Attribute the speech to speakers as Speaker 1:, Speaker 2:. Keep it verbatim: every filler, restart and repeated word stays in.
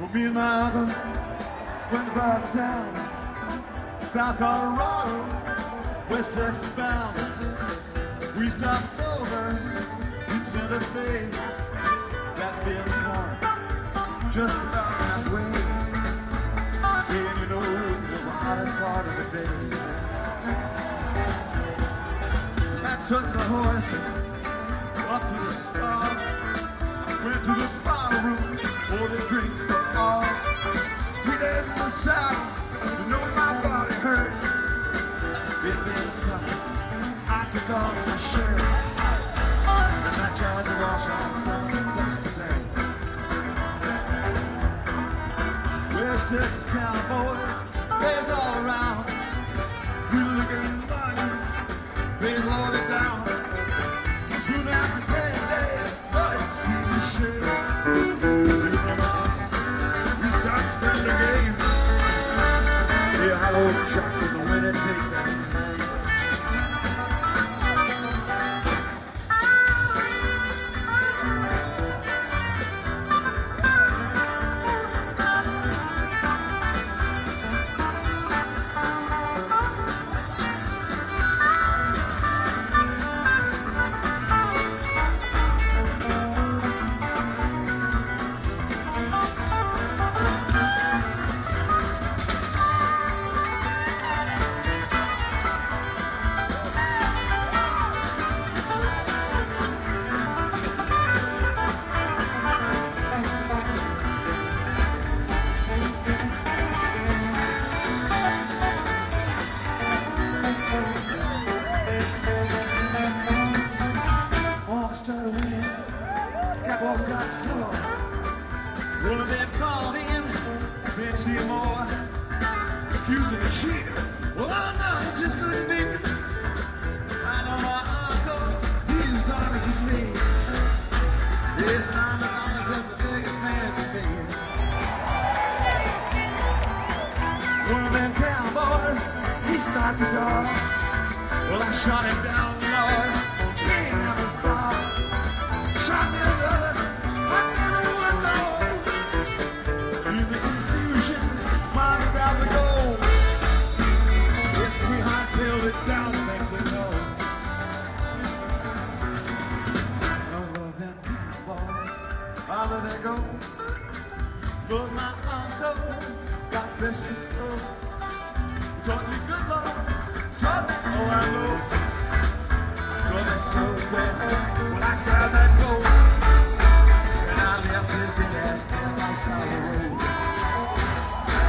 Speaker 1: Well, me and my uncle went right down South Colorado, West Texas bound. We stopped over in Santa Fe, that big point, just about halfway. And you know, it was the hottest part of the day. I took the horses up to the star, went to the bar room, ordered drinks for all. Three days in the saddle, you know my body hurt. It been something. I took off my shirt, and I tried to wash out some of the dust today. West Texas cowboys, they's all around. We looking at money, they load it down. So soon after payday, well, it seemed to share. We start spending the game. Yeah, hello, Chuck, with the winner take that. Started winning, Cowboys got sore. Well, they called in Ben Seymour, accused him of cheating. Well, I know it just couldn't be. I know my uncle, he's as honest as me. Yes, I'm as honest as the biggest man to be. One of them cowboys, he starts to talk. Well, I shot him down, Lord. He ain't never saw. Shot me a brother, I never went home. In the confusion, mine grabbed the gold. Yes, we hightailed it down to Mexico. I love them cowboys, how they go. Lord, my uncle, God bless his soul. Taught me good love, taught me, oh I know. So well, when I grabbed that gold, and I left his dead ass down outside the road.